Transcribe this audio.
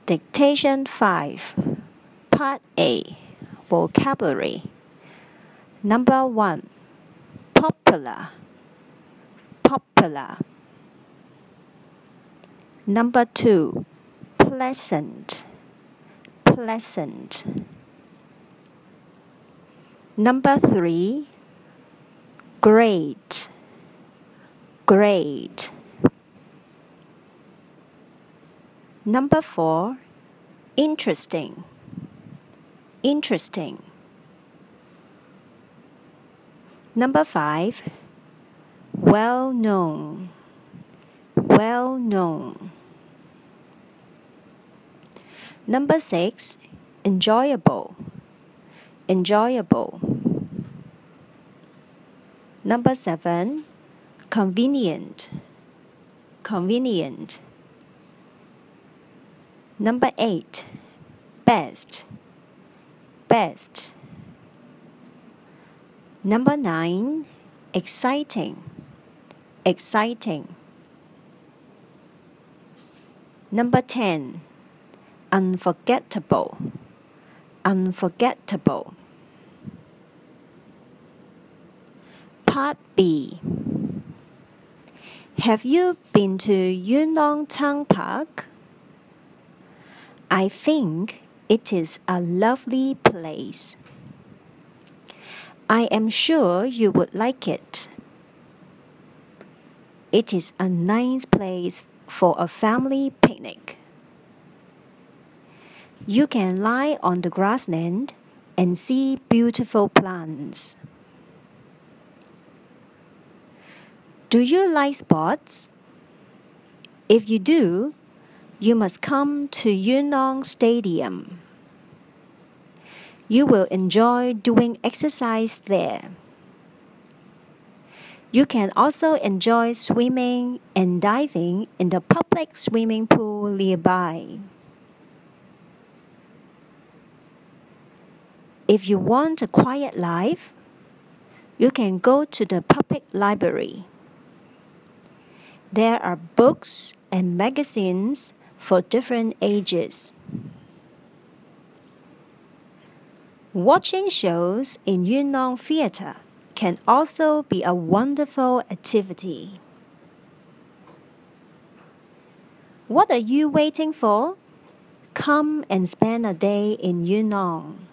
Dictation 5, Part A, Vocabulary. Number 1, popular, popular. Number 2, pleasant, pleasant. Number 3, great, great. Number 4, interesting, interesting. Number 5, well known, well known. Number 6, enjoyable, enjoyable. Number 7, convenient, convenient. Number 8, best, best. Number 9, exciting, exciting. Number 10, unforgettable, unforgettable. Part B. Have you been to Yuen Long Town Park? I think it is a lovely place. I am sure you would like it. It is a nice place for a family picnic. You can lie on the grassland and see beautiful plants. Do you like sports? If you do, you must come to Yuen Long Stadium. You will enjoy doing exercise there. You can also enjoy swimming and diving in the public swimming pool nearby. If you want a quiet life, you can go to the public library. There are books and magazines for different ages. Watching shows in Yuen Long Theatre can also be a wonderful activity. What are you waiting for? Come and spend a day in Yuen Long.